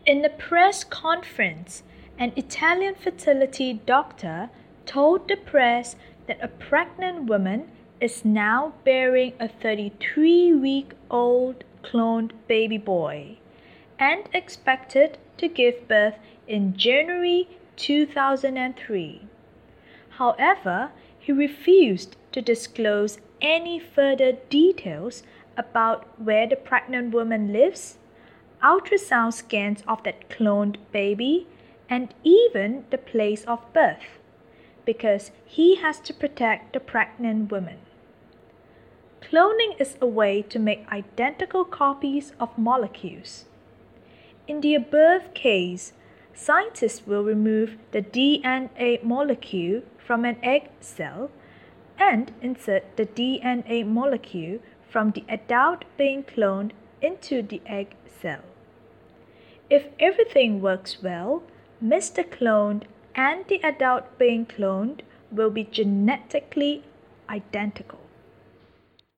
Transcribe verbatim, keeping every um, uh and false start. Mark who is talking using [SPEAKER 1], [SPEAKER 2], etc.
[SPEAKER 1] In a press conference, an Italian fertility doctor told the press that a pregnant woman is now bearing a thirty-three-week-old cloned baby boy and expected to give birth in January two thousand three. However, he refused to disclose any further details about where the pregnant woman lives, ultrasound scans of that cloned baby, and even the place of birth, because he has to protect the pregnant woman. Cloning is a way to make identical copies of molecules. In the above case, scientists will remove the D N A molecule from an egg cell and insert the D N A molecule from the adult being cloned into the egg cell. If everything works well, Mister Cloned and the adult being cloned will be genetically identical.